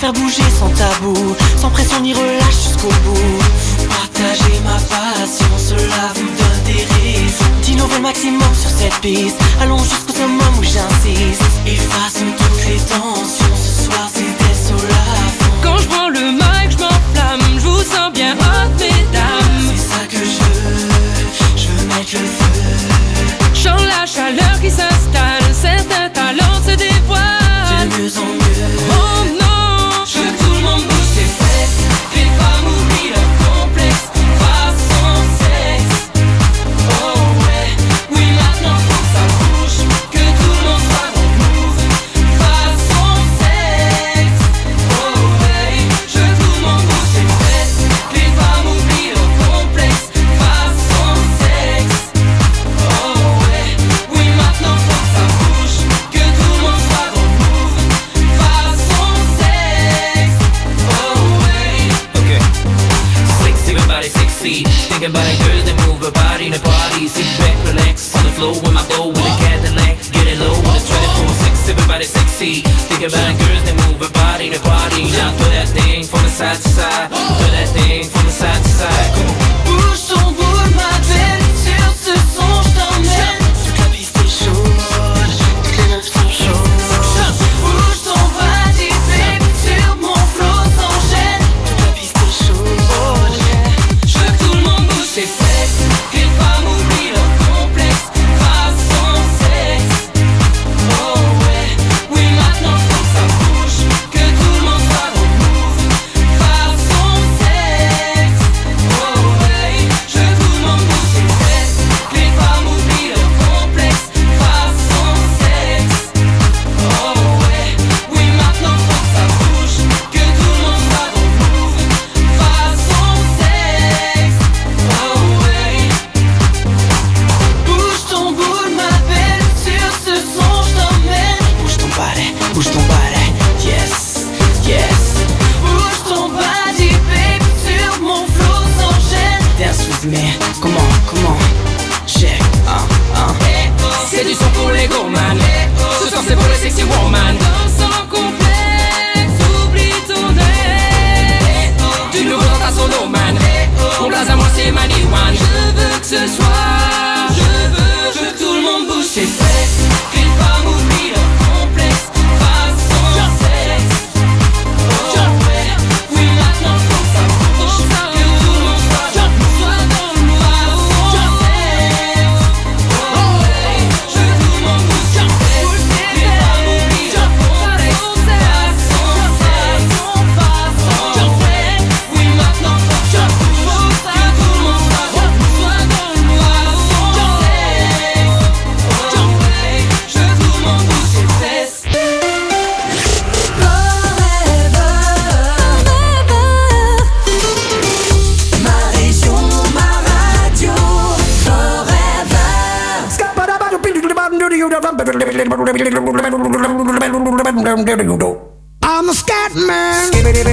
faire bouger sans tabou, sans pression ni relâche jusqu'au bout. Partagez ma passion, cela vous donne des raisons d'innover le maximum sur cette piste. Allons jusqu'au summum où j'insiste. Effaçons toutes les tensions, ce soir c'est des sols à fond. Quand je prends le mic, je m'enflamme, je vous sens bien hot, mesdames. C'est ça que je veux mettre le feu. Chant la chaleur qui s'installe, certains talents se dévoilent. De mieux en mieux. Oh non, je veux que tout le monde bouge ses fesses. Que les femmes oublient leur complexe façon sexe. Oh ouais, oui maintenant faut que ça bouge. Que tout le monde soit dans le move façon sexe. Oh ouais, je veux que tout le monde bouge ses fesses. Que les femmes oublient leur complexe façon sexe. Oh ouais, oui maintenant faut que ça bouge. Que tout le monde soit dans le move façon sexe. Oh ouais. Okay. Sexy, everybody sexy. Thinking about it, girls that move her body in the party. Sit back, relax on the floor with my flow with a Cadillac. Get it low with a 24/6. Everybody sexy. Thinking about it, girls that move her body in the party. Now throw that thing from the side to side. Throw that thing from the side to side. Come on. Bouge ton boule ma belle, sur ce son j't'emmène. Toute la piste est chaude, toutes les meufs sont chaudes. Bouge ton body baby, sur mon flow sans gêne. Toute la piste est chaude. Je veux que tout le monde bouge ses fesses. Que les femmes oublient leur complexe façon sexe. Oh ouais, oui maintenant faut que ça bouge. Que tout le monde soit dans le move façon sexe. Oh ouais, je veux que tout le monde bouge ses fesses. Que les femmes oublient leur complexe façon sexe. Oh ouais, oui maintenant faut que ça bouge. Que tout le monde soit dans le move façon sexe. Oh ouais. Bouge ton boule ma belle, sur ce son j't'emmène. Bouge ton balai, yes, yes. Bouge ton body baby, sur mon flow sans gêne. Dance with me, comment, check, c'est du son pour les gourmands. Ce soir c'est pour les sexy woman. Danse sans complexe, oublie ton ex. Du nouveau dans ta solo man. Mon blaze à moi c'est Mani One. Je veux que ce soir, je veux que tout le monde bouge ses fesses. Que les femmes oublient leur complexe façon sexe. Oh ouais, oui maintenant faut que ça bouge. Que tout le monde soit dans le move façon sexe. Oh ouais, je veux que tout le monde bouge ses fesses. Que les femmes oublient leur complexe façon sexe. Oh ouais, oui maintenant faut que ça bouge. Que tout le monde soit dans le move façon sexe. Oh ouais, je veux que tout le monde bouge ses fesses. Ma région, ma radio, I'm a scat man.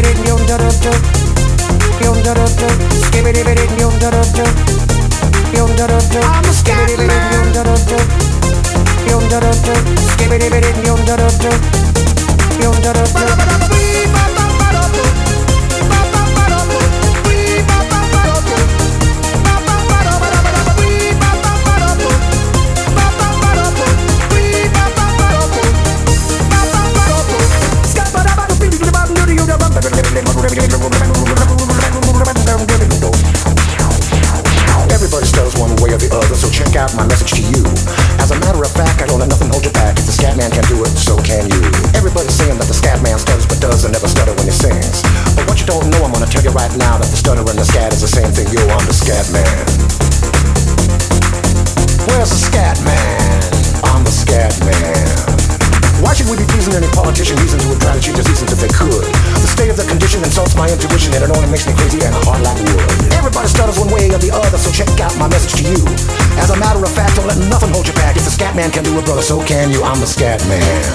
I'm a scat Everybody stutters one way or the other, so check out my message to you. As a matter of fact, I don't let nothing hold you back. If the scat man can do it, so can you. Everybody's saying that the scat man stutters but doesn't never stutter when he sings. But what you don't know, I'm gonna tell you right now that the stutter and the scat is the same thing. Yo, I'm the scat man. Where's the scat man? I'm the scat man. Why should we be pleasing any politician? Reasons would try to cheat the seasons if they could. The state of the condition insults my intuition, and it only makes me crazy and hard like wood. Everybody stutters one way or the other, so check out my message to you. As a matter of fact, don't let nothing hold you back. If the scat man can do it, brother, so can you. I'm the scat man.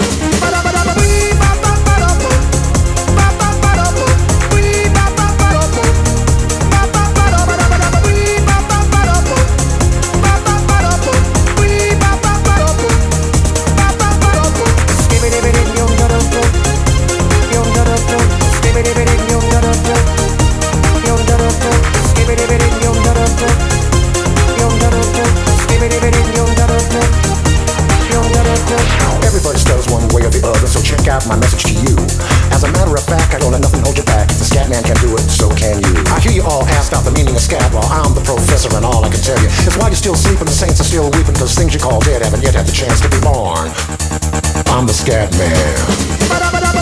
out my message to you. As a matter of fact, I don't let nothing hold you back. If the scat man can do it, so can you. I hear you all ask out the meaning of scat. Well, I'm the professor and all I can tell you is why you're still sleeping, the saints are still weeping, cause things you call dead haven't yet had the chance to be born. I'm the scat man.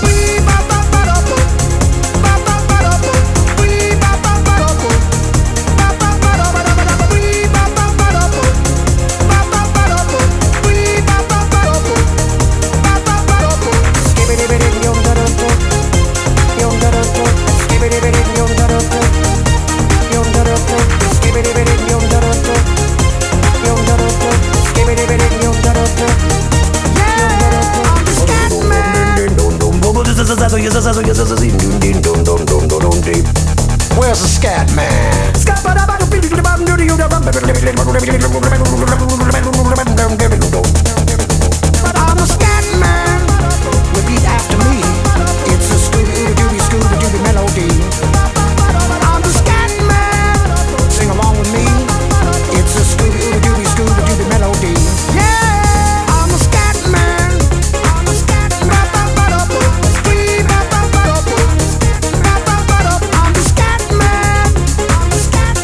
Where's the scat man? I'm the scat man. Repeat after me. It's a Scooby-Dooby melody. I'm the scat man. Sing along with me. It's a Scooby-Dooby melody. Yeah, I'm the scat man. I'm the scat man. I'm the scat man. I'm the scat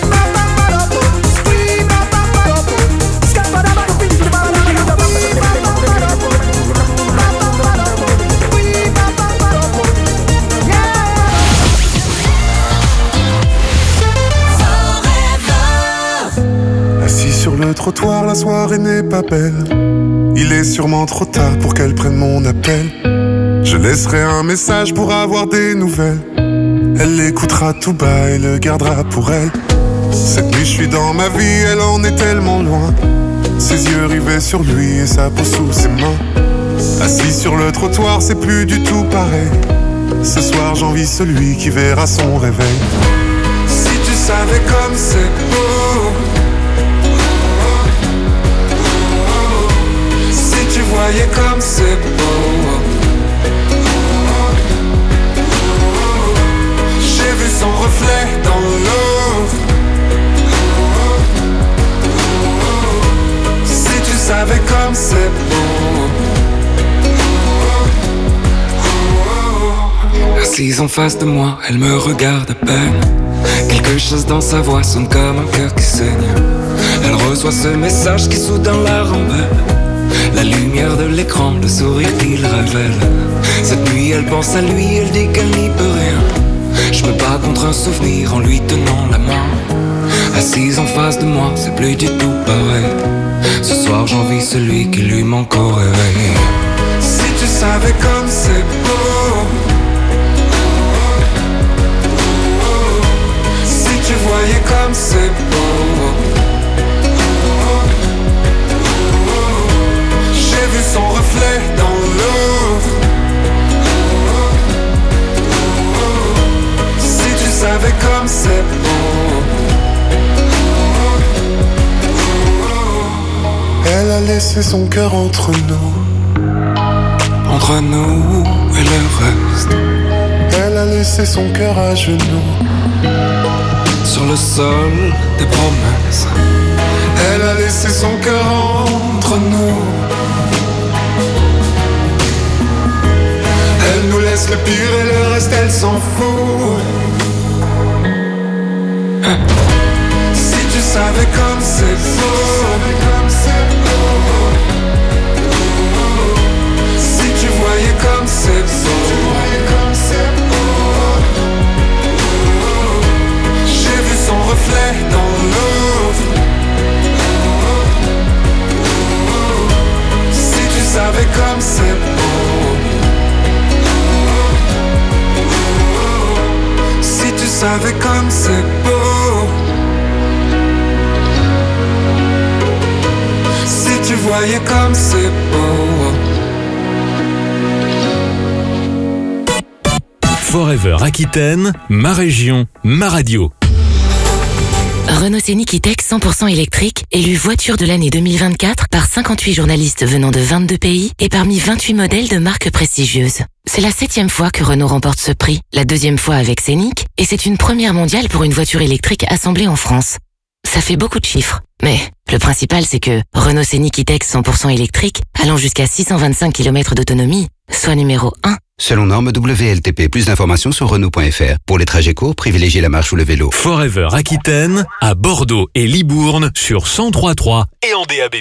Assis sur le trottoir, la soirée n'est pas belle. Il est sûrement trop tard pour qu'elle prenne mon appel. Je laisserai un message pour avoir des nouvelles. Elle l'écoutera tout bas et le gardera pour elle. Cette nuit je suis dans ma vie, elle en est tellement loin. Ses yeux rivés sur lui et sa peau sous ses mains. Assis sur le trottoir, c'est plus du tout pareil. Ce soir j'envie celui qui verra son réveil. Si tu savais comme c'est beau, si tu voyais comme c'est beau. J'ai vu son reflet dans l'eau. Si tu savais comme c'est beau. Assise en face de moi, elle me regarde à peine. Quelque chose dans sa voix sonne comme un cœur qui saigne. Elle reçoit ce message qui soudain la rend belle. La lumière de l'écran, le sourire qu'il révèle. Cette nuit elle pense à lui, elle dit qu'elle n'y peut rien. Je me bats contre un souvenir en lui tenant la main. Assise en face de moi, c'est plus du tout pareil. Ce soir j'envie celui qui lui manque au réveil. Si tu savais comme c'est beau. Si tu voyais comme c'est beau. J'ai vu son reflet dans l'eau. Si tu savais comme c'est beau. Elle a laissé son cœur entre nous. Entre nous et le reste. Elle a laissé son cœur à genoux. Sur le sol des promesses. Elle a laissé son cœur entre nous. Elle nous laisse le pire et le reste elle s'en fout. Si tu savais comme c'est beau. Si tu voyais comme c'est beau. J'ai vu son reflet dans l'eau. Si tu savais comme c'est beau. Si tu savais comme c'est beau. Si tu voyais comme c'est beau. Forever Aquitaine, ma région, ma radio. Renault Scénic E-Tech 100% électrique, élu voiture de l'année 2024 par 58 journalistes venant de 22 pays et parmi 28 modèles de marques prestigieuses. C'est la 7e fois que Renault remporte ce prix, la 2e fois avec Scénic, et c'est une première mondiale pour une voiture électrique assemblée en France. Ça fait beaucoup de chiffres, mais le principal c'est que Renault Scénic E-Tech 100% électrique, allant jusqu'à 625 km d'autonomie, soit numéro 1. Selon norme WLTP. Plus d'informations sur Renault.fr. Pour les trajets courts, privilégiez la marche ou le vélo. Forever Aquitaine, à Bordeaux et Libourne sur 103.3 et en DAB+.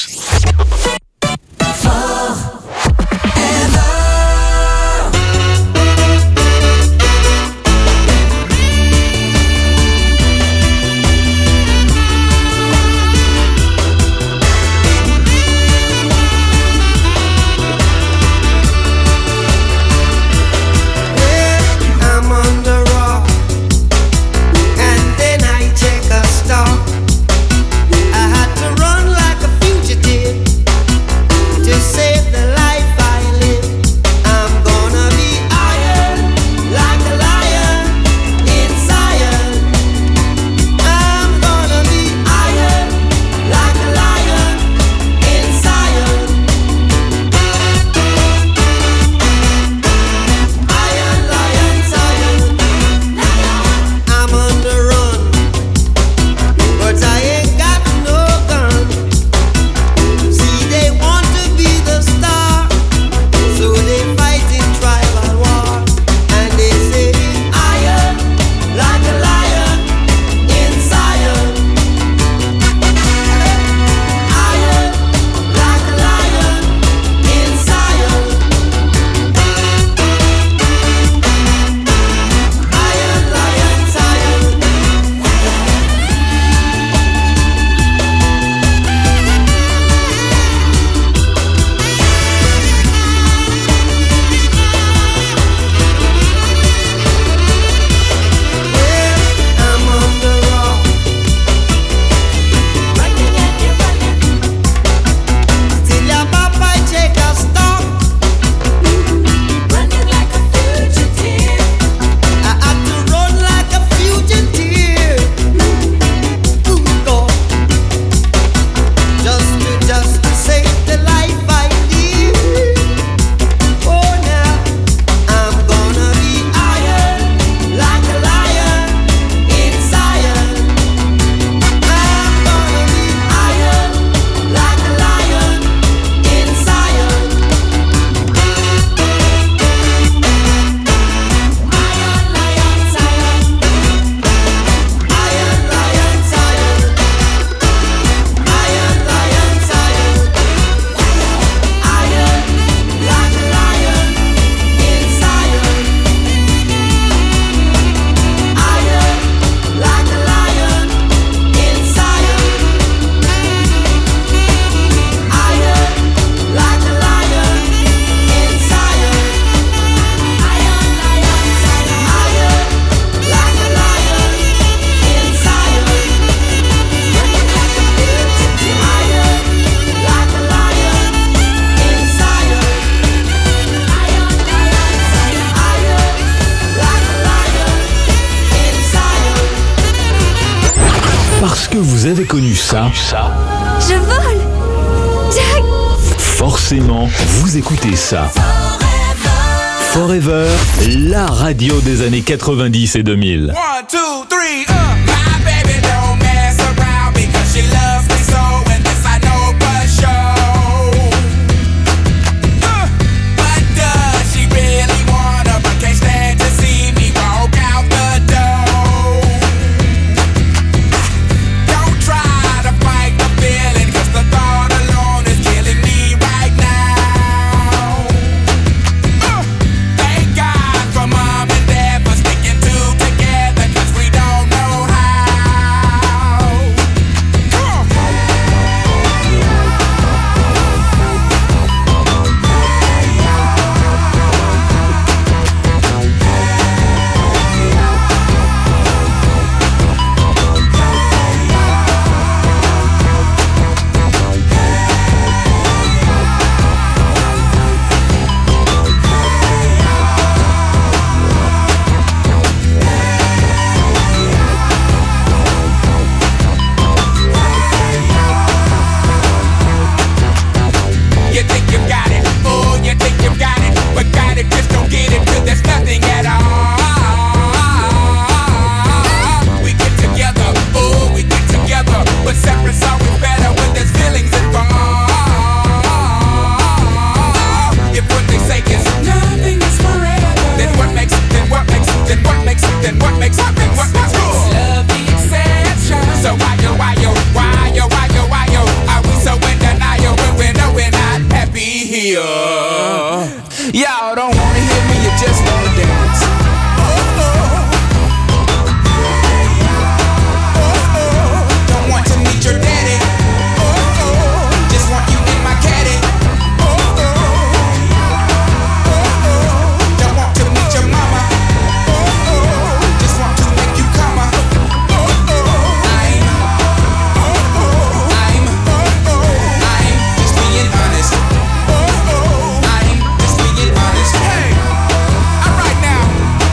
Parce que vous avez connu ça. Je vole! Jack! Forcément, vous écoutez ça. Forever, la radio des années 90 et 2000. 1, 2, 3, My baby don't mess around because she loves me so, and this I know for sure. But does she really wanna, but can't stand to see me walk out the door? Don't try to fight the feeling, cause the thought alone is killing me right now. Thank God for mom and dad for sticking two together, cause we don't know how. Y'all don't wanna hear me, you just wanna dance. Don't want to meet your daddy. Just want you in my caddy. Don't want to meet your mama. Just want to make you come. I'm just being honest. I'm just being honest. Hey, alright now.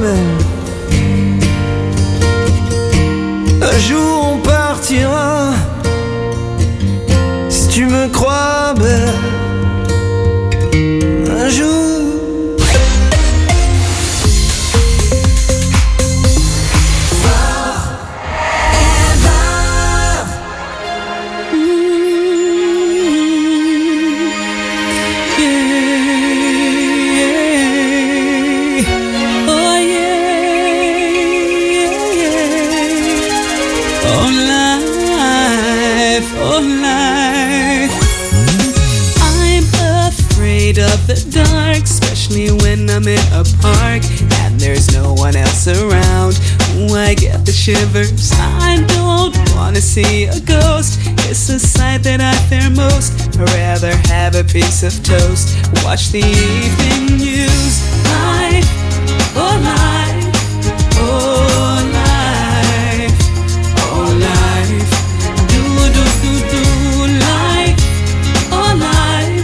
belle. Un jour on partira, si tu me crois belle. Un jour. Of the dark, especially when I'm in a park and there's no one else around. Ooh, I get the shivers. I don't wanna see a ghost. It's a sight that I fear most. I'd rather have a piece of toast, watch the evening news. Life, oh life, oh life, oh life. Do do do do life, oh life.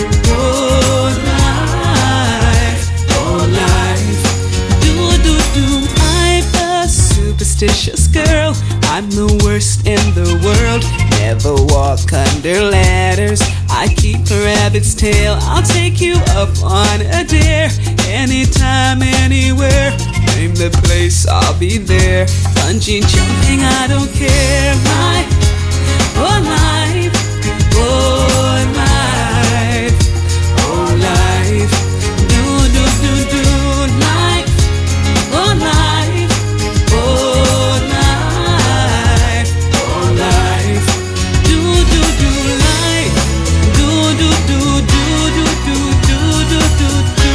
Superstitious girl, I'm the worst in the world. Never walk under ladders, I keep a rabbit's tail. I'll take you up on a dare, anytime, anywhere. Name the place, I'll be there. Bungee jumping, I don't care. Life, oh life, oh life, oh life. Do do do do life, oh life. Oh life, oh life, do do do life, do do do do do do do do do.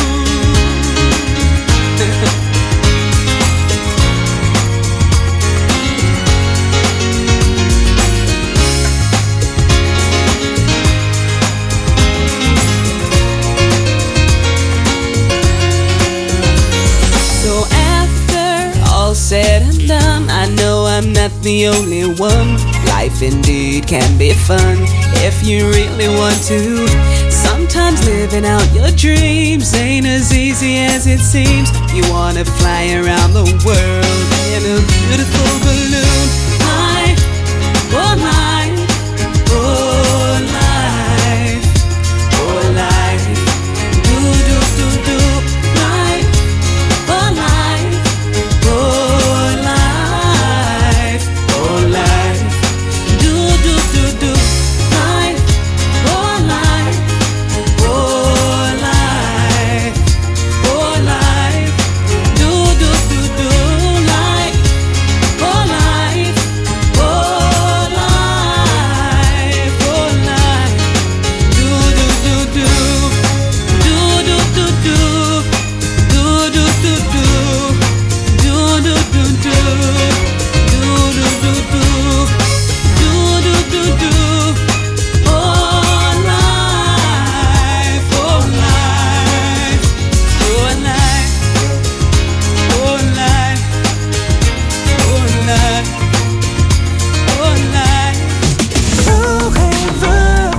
So after all said and done, I know I'm not the only one. Life indeed can be fun if you really want to. Sometimes living out your dreams ain't as easy as it seems. You wanna fly around the world in a beautiful balloon. Life, oh life, oh life, oh life. Do do do do life, oh life. Oh life, oh life, do do do do life, oh life, oh life, oh life, do do do do life, oh life, oh life, oh life, do do do do, do do do do, do do do do. Do do do do, do do do do, do do do do. Oh life, oh life, oh life, oh life, oh life, oh life. Forever,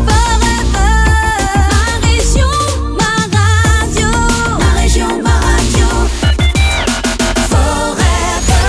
Ma région, ma radio. ma région, ma radio. Forever.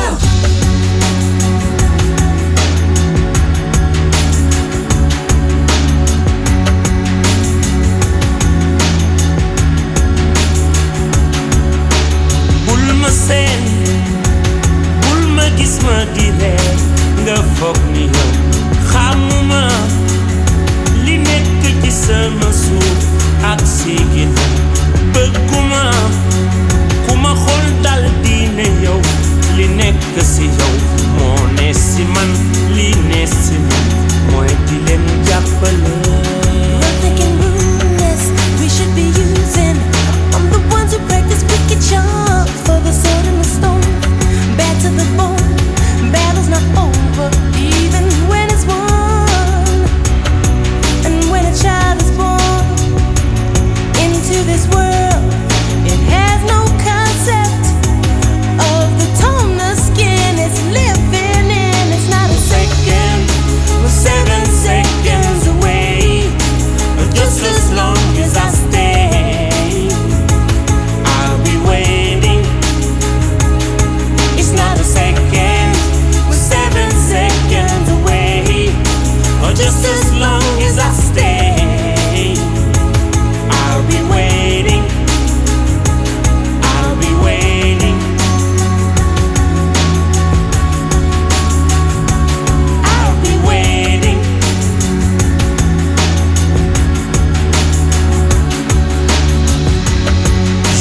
bul ma seen bul ma gis ma di reer nga foog ni yow xamuma li nekk ci sama suuf ak si ginnaaw bëgguma ku ma xool dal di ne yow li nekk si yow moo ne si man li ne si man mooy di leen jàppale. Nothing can ruin this. We should be using. I'm the ones who practice wicked charms for the sword and the stone. Bad to the bone. Battle's not over, even when it's won. And when a child is born into this world, it has no concept of the tone the skin is living in. It's not a second, we're 7 seconds away.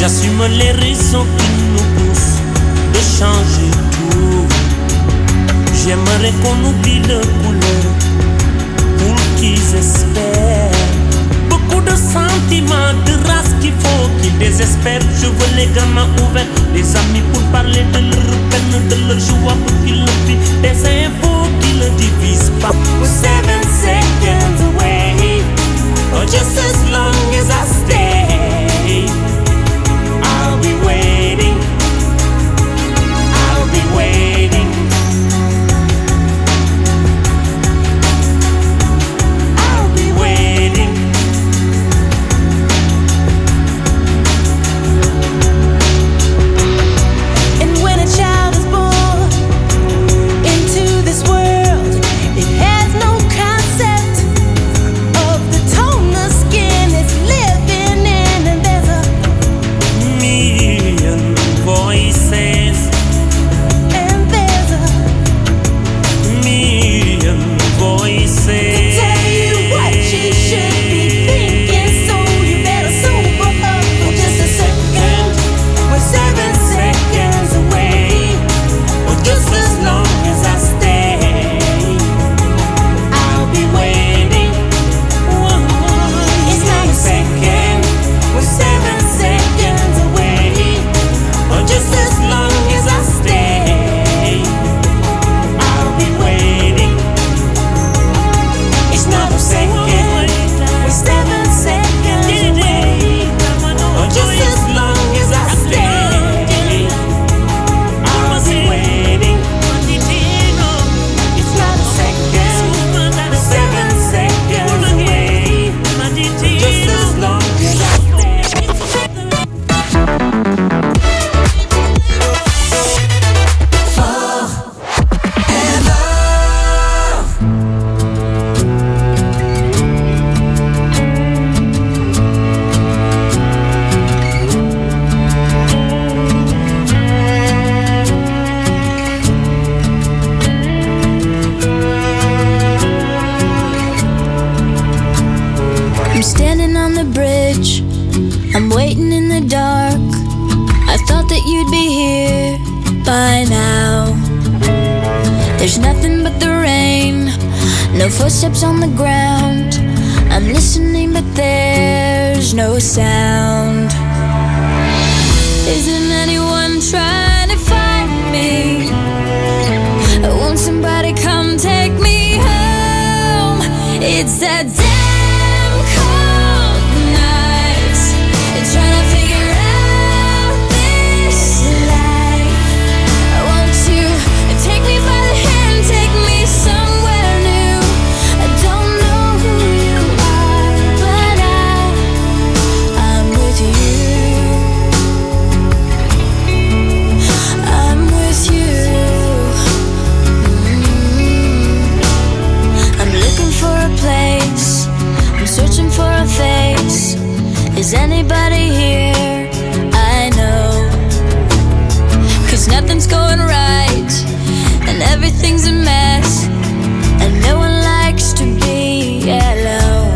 J'assume les raisons qui nous poussent de changer tout. J'aimerais qu'on oublie le couleur pour qu'ils espèrent. Beaucoup de sentiments, de race qu'il faut qu'ils désespèrent. Je veux les gamins ouverts, des amis pour parler de leur peine, de leur joie pour qu'ils le vivent. Des infos qui ne divisent pas. We're 7 seconds away, or just as long as I stay, I'll be waiting, I'll be waiting, I'll be waiting. And when a child is born into this world, it has no concept of the tone the skin is living in, and there's a million voices, and there's a million voices. to tell you what you should be thinking, so you better sober up for just a second. We're 7 seconds away, Or just as long as I stay, I'll be waiting. It's not a second, we're 7 seconds away. or just as long as I stay, I'll be waiting. It's not a second, we're 7 seconds away. Or just as long as I stay, I'll be waiting. It's not a second, we're 7 seconds away. just as long as I I'm standing on the bridge, I'm waiting in the dark. I thought that you'd be here by now. There's nothing but the rain, no footsteps on the ground. I'm listening but there's no sound. Isn't anyone trying to find me? Won't somebody come take me home? It's that damn cold night, trying to figure out this life. Won't you take me by the hand, take me somewhere new? I don't know who you are, but I'm with you. I'm with you. I'm looking for a place, I'm searching for a face. Is anybody here? I know, 'cause nothing's going right and everything's a mess, and no one likes to be alone.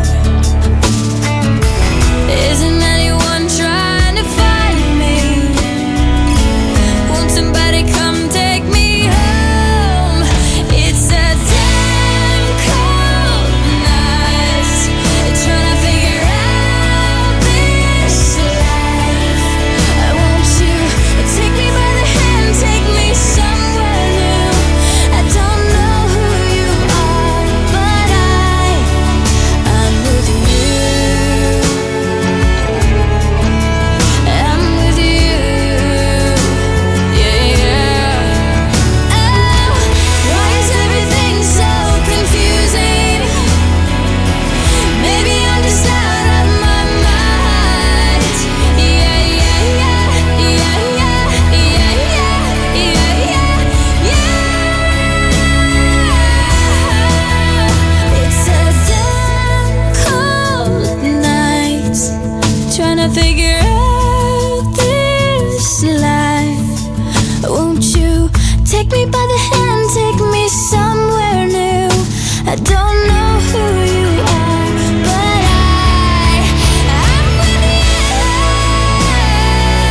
Isn't anyone trying to find me? Won't somebody come take me home? It's a damn cold night, trying to figure out this life. Won't you take me by the hand, take me somewhere new? I don't know who you are, but I'm with you. I'm with you. Yeah, yeah. Oh, why is everything so confusing? Maybe I'm just out of my mind. Yeah, yeah, yeah, yeah, yeah, yeah, yeah, yeah, yeah. It's a damn cold night, trying to figure out this life. Won't you take me by the hand, take me somewhere new? I don't know who you are, but I'm with you.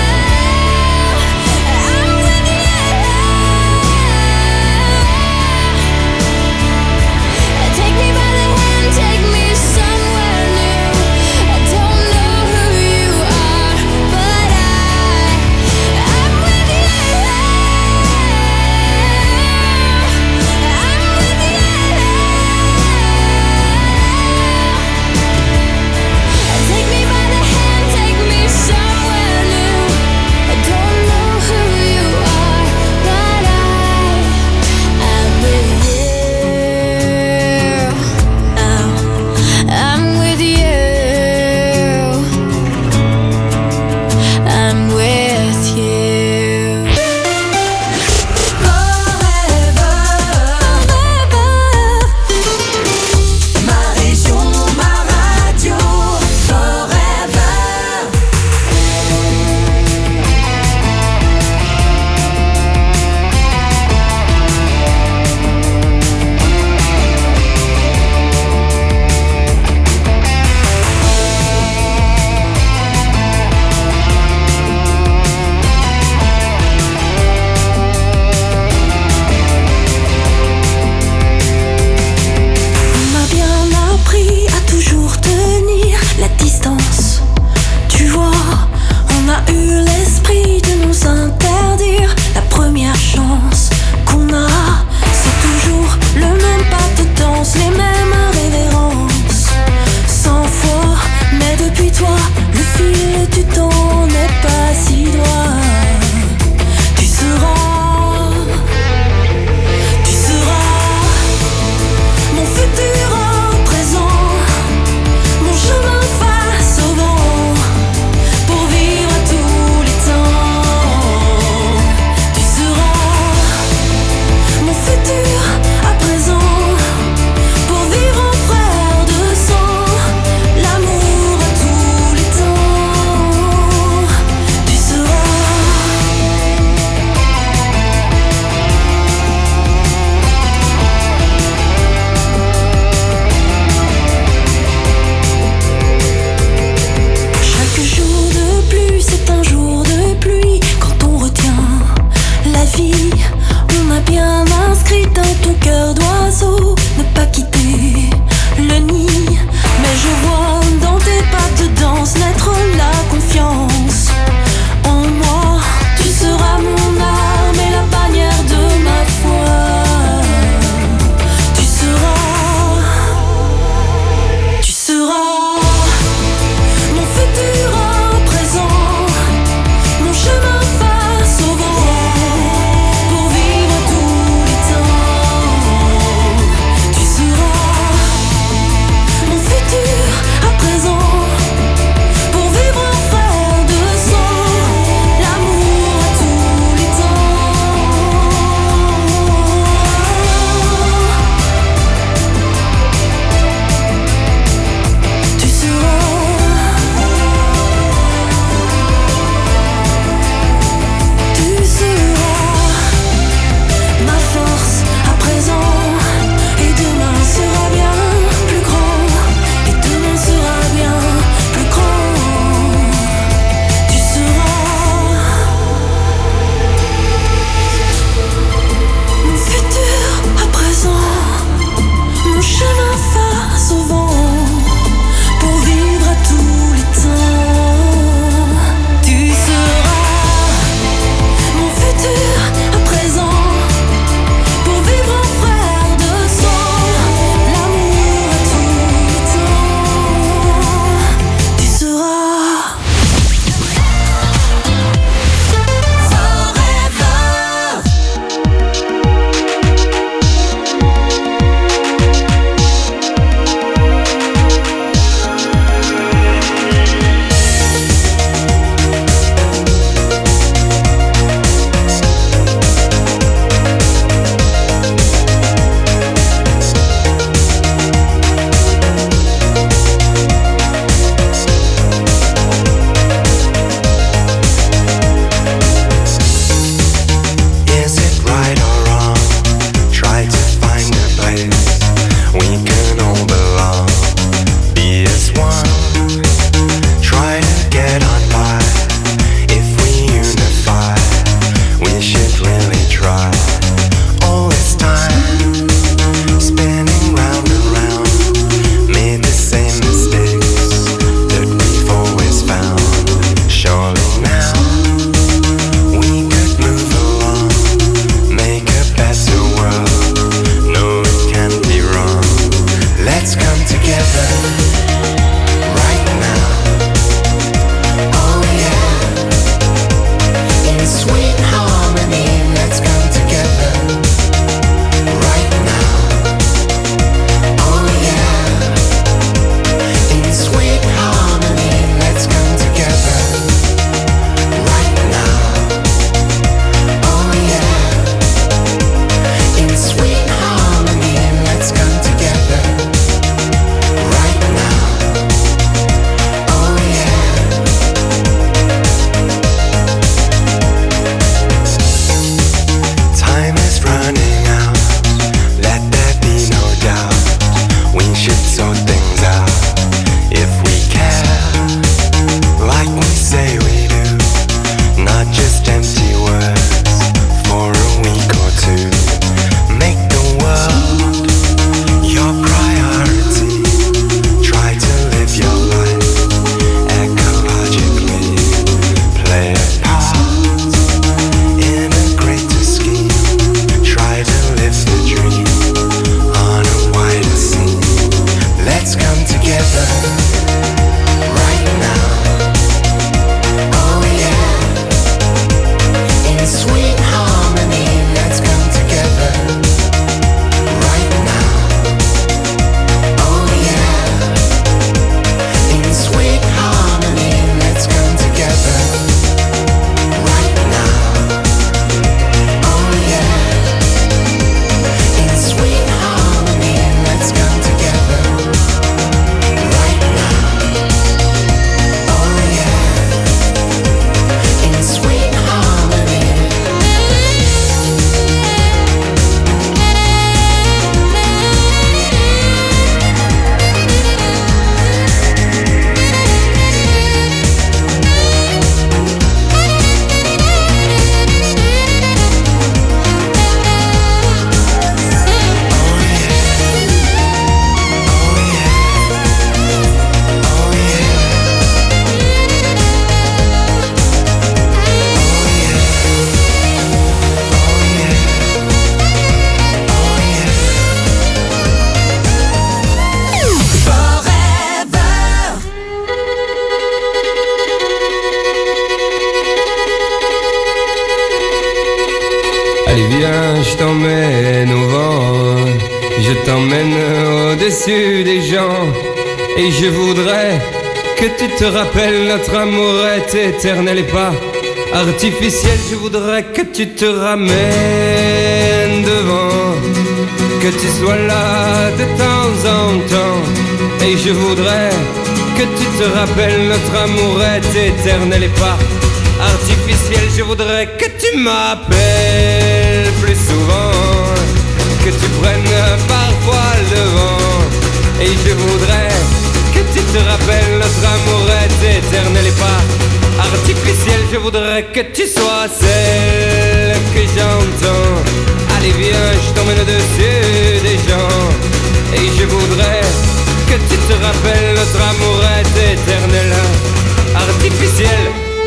Allez viens, je t'emmène au vent, je t'emmène au-dessus des gens. Et je voudrais que tu te rappelles, notre amour est éternel et pas artificiel. Je voudrais que tu te ramènes devant, que tu sois là de temps en temps. Et je voudrais que tu te rappelles, notre amour est éternel et pas artificiel. Je voudrais que tu m'appelles plus souvent, que tu prennes parfois le vent. Et je voudrais que tu te rappelles, notre amour est éternel et pas artificiel. Je voudrais que tu sois celle que j'entends. Allez viens, je t'emmène au-dessus des gens. Et je voudrais que tu te rappelles, notre amour est éternel, artificiel.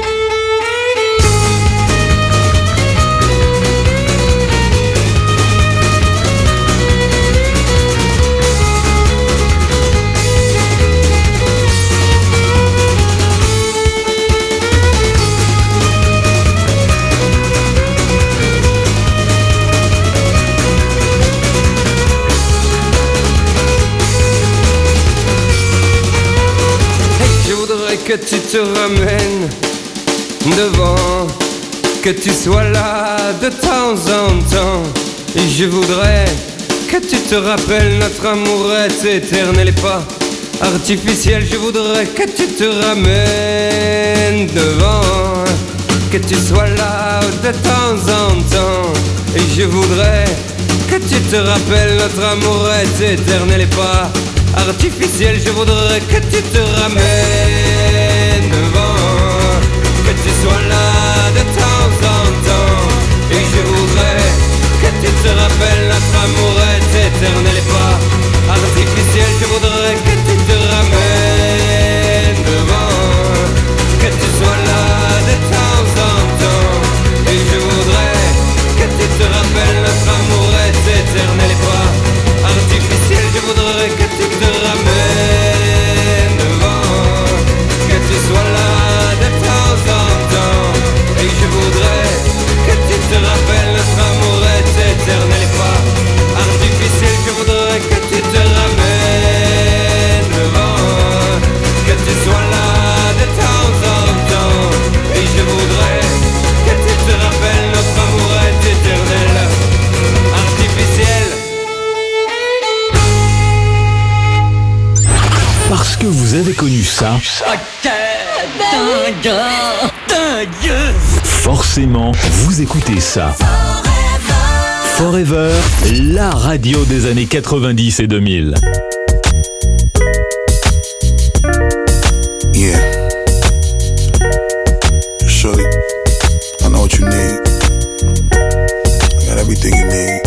Que tu te ramènes devant, que tu sois là de temps en temps. Et je voudrais que tu te rappelles, notre amour est éternel et pas artificiel. Je voudrais que tu te ramènes devant, que tu sois là de temps en temps. Et je voudrais que tu te rappelles, notre amour est éternel et pas artificiel. Je voudrais que tu te ramènes devant, que tu sois là de temps en temps. Et je voudrais que tu te rappelles, notre amour est éternel et pas artificiel. Je voudrais que tu te ramènes devant, que tu sois là de temps en temps. Et je voudrais que tu te rappelles, notre amour est éternel et pas artificiel. Je voudrais que tu te ramènes devant, que tu sois là de temps en temps. Et je voudrais que tu te rappelles, notre amour est éternel et pas artificiel. Je voudrais que tu te ramènes devant, que tu sois là de temps en temps. Et je voudrais que tu te rappelles, notre amour est éternel, artificiel. Parce que vous avez connu ça, forcément, vous écoutez ça. Forever, la radio des années 90 et 2000. Yeah. Shorty, I know what you need. I got everything you need.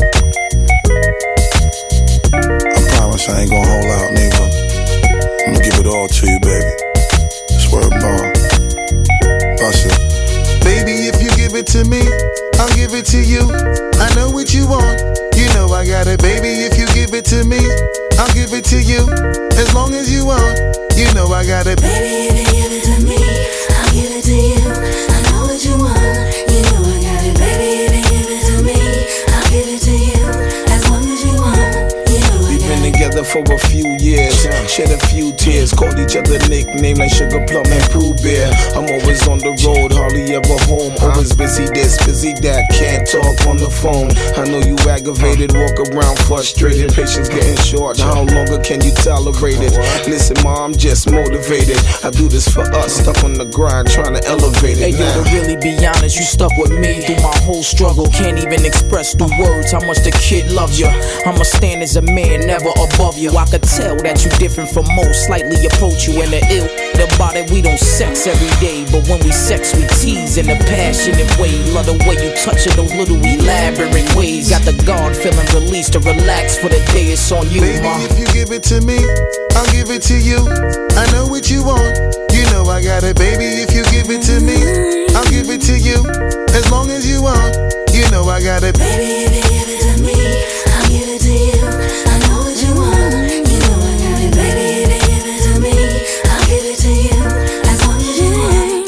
I promise I ain't gonna hold out, nigga. I'm gonna give it all to you, baby. Swear ball. Bust it. Baby, if you give it to me, I'll give it to you. I know what you want, you know I got it. Baby, if you give it to me, I'll give it to you. As long as you want, you know I got it. Baby, if you give it to me, I'll give it to you. I know what you want, you know I got it. Baby, if you give it to me, I'll give it to you. As long as you want, you know I got it. We've been together for a few years, shed a few tears, called each other nicknames like Sugar Plum and Pooh Bear. I'm always on the road, hardly ever home. Always busy this, busy that, can't talk on the phone. I know you aggravated, walk around frustrated. Patience getting short, how longer can you tolerate it? Listen, ma, I'm just motivated. I do this for us, stuck on the grind, trying to elevate it. Hey, yo, to really be honest, you stuck with me through my whole struggle. Can't even express through words how much the kid loves you. I'ma stand as a man, never above you. I could tell that you different from most, slightly approach you in the ill. About it, we don't sex every day, but when we sex, we tease in a passionate way. Love the way you touch it, those little elaborate ways. Got the guard feeling released to relax for the day. It's on you, baby, ma. If you give it to me, I'll give it to you. I know what you want, you know I got it. Baby, if you give it to me, I'll give it to you. As long as you want, you know I got it. Baby, if you give it to me, I'll give it to you. I know what you want, you know I got it. Baby, if you give it to me, I'll give it to you. As long as you want.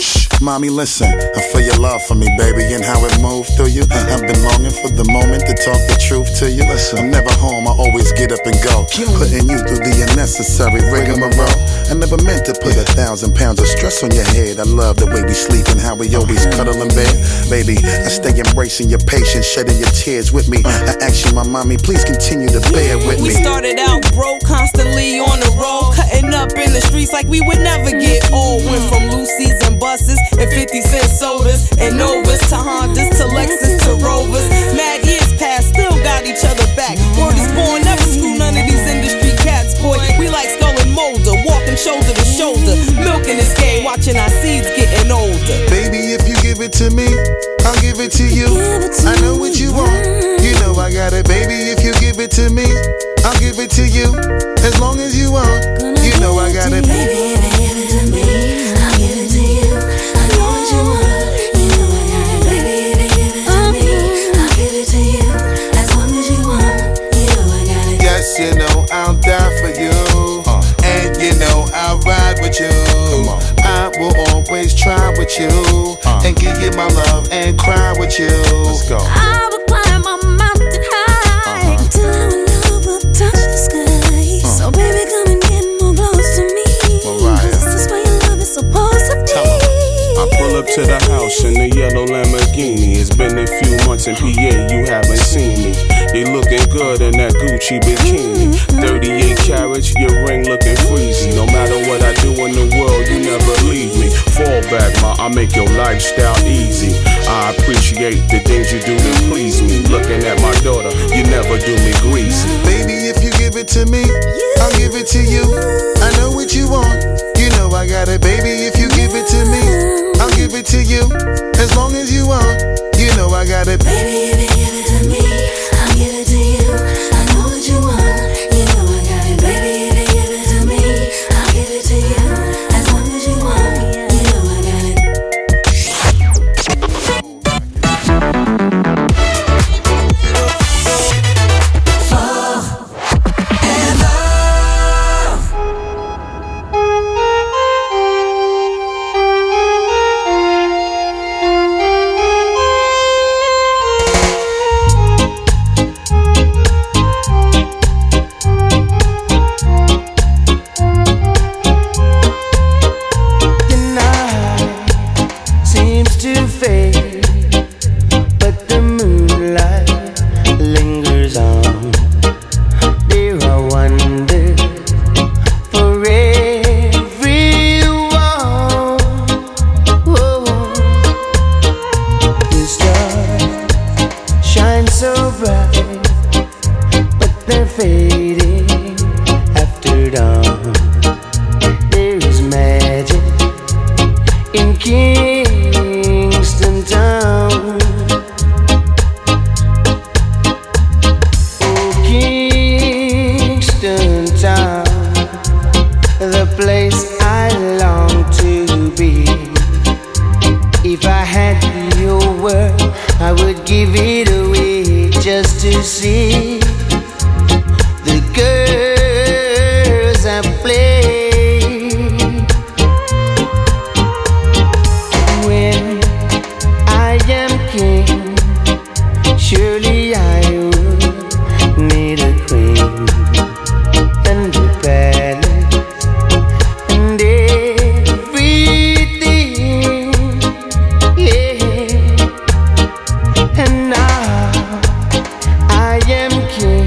mommy, listen. I feel your love for me, baby, and how it moved through you. I've been longing for the moment to talk the truth to you. Listen, I'm never home, I always get up and go. Putting you through the unnecessary rigmarole. I never meant to put 1,000 pounds of stress on your head. I love the way we sleep and how we always cuddle in bed. Baby, I stay embracing your patience, shedding your tears with me. I ask you, my mommy, please continue to bear with me. We started out broke, constantly on the road, cutting up in the streets like we would never get old. Went from Lucy's and buses and 50-cent sodas and Novas to Hondas to Lexus to Rovers. Mad years past, still got each other back. Word is born, never screw none of these industry cats, boy. We like Skull and Molder, walking shoulder to shoulder, milking this game, watching our seeds getting older. Baby, if you give it to me, I'll give it to you. I know what you want, you know I got it. Baby, if you give it to me, I'll give it to you. As long as you want, you know I got it. Baby, if you give it to me, I'll give it to you. I know what you want, you know I got it. Baby, if you give it to me, I'll give it to you. As long as you want, you know I got it. Yes, you know I'll die for you, and you know I'll ride with you. I will always try with you, and give you my love and cry with you. Let's go. I will climb a mountain high till our love will touch the sky. So baby, come and get more close to me. This is where your love is supposed to be. I pull up to the house in the yellow Lamborghini. It's been a few months in PA, you haven't seen me. You looking good in that Gucci bikini. 38 carats, your ring looking freezy. No matter what I do in the world, you never leave me. Fall back, ma, I make your lifestyle easy. I appreciate the things you do to please me. Looking at my daughter, you never do me greasy. Baby, if you give it to me, I'll give it to you. I know what you want, you know I got it. Baby, if you give it to me, I'll give it to you. As long as you want, you know I got it. Baby, if you give it to me, I'll give it to you. I know what you want, you know I got it. Baby, if you give it to me, I'll give it to you. As long as you want, you know I got it. And now I am king.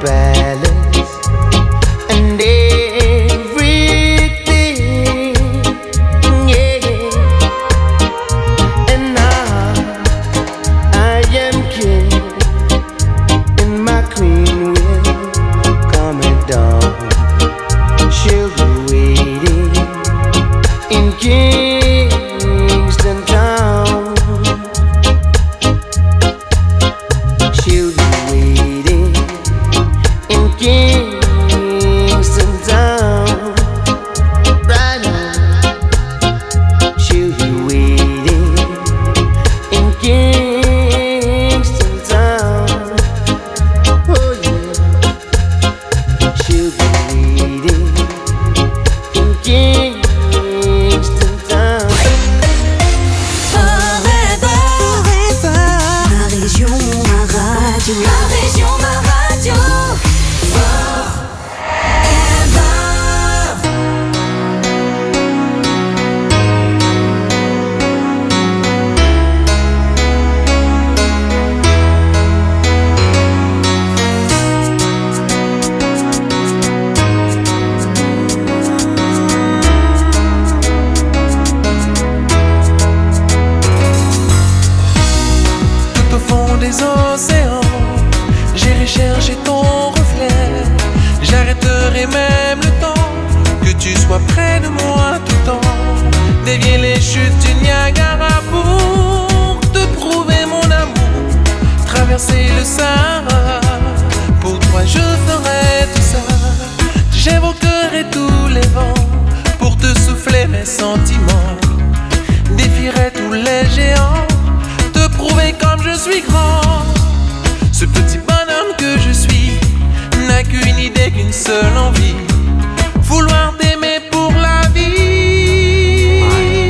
palace and everything, yeah. And now I am king, and my queen will come at dawn. She'll be waiting in Kingston Town. She'll be waiting in Kingston Town. Right now, she'll be waiting in Kingston Town. Oh yeah, she'll be waiting in Kingston Town. Forever, ma région, ma radio. Ma région, ma radio. Tout au fond des océans, j'irai chercher ton reflet. J'arrêterai même le temps, que tu sois près de moi tout le temps. Dévier les chutes du Niagara pour te prouver mon amour. Traverser le Sahara, pour toi je ferai tout ça. J'évoquerai tous les vents, pour te souffler mes sentiments. Défierai tous les géants, te prouver comme je suis grand. Ce petit bonhomme que je suis n'a qu'une idée, qu'une seule envie, vouloir t'aimer pour la vie.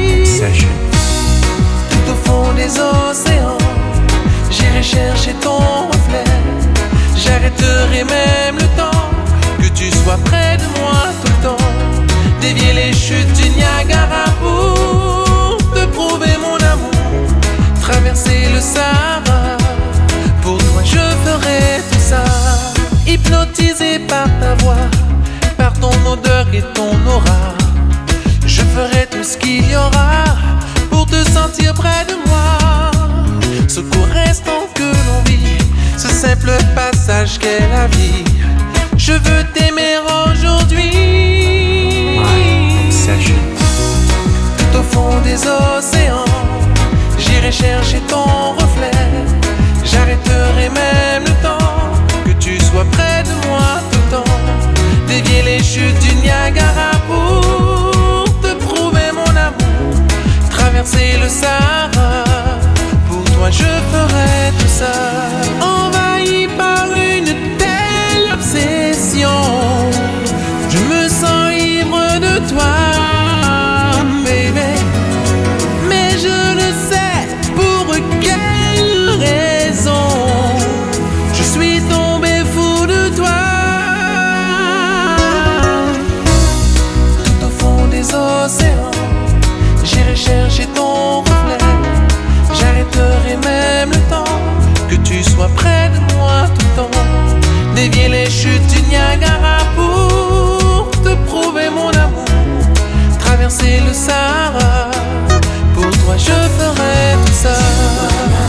Tout au fond des océans, j'irai chercher ton reflet. J'arrêterai même le temps, que tu sois près de moi tout le temps. Dévier les chutes du Niagara pour te prouver mon amour. Traverser le Sahara, pour toi je ferai tout ça. Hypnotisé par ta voix, par ton odeur et ton aura, je ferai tout ce qu'il y aura pour te sentir près de moi. Ce court instant que l'on vit, ce simple passage qu'est la vie, je veux t'aimer aujourd'hui. Tout au fond des océans, j'irai chercher ton reflet. J'arrêterai même le temps, que tu sois près de moi tout le temps. Dévier les chutes du Niagara pour te prouver mon amour. Traverser le Sahara, pour toi je ferai tout ça. Envahi par une telle obsession, je me sens ivre de toi, baby. Mais je ne sais pour quelle raison je suis tombé fou de toi. Tout au fond des océans, j'irai chercher ton reflet. J'arrêterai même le temps, que tu sois près de moi tout le temps. Dévier les chutes du Niagara pour te prouver mon amour. Traverser le Sahara, pour toi je ferai tout ça.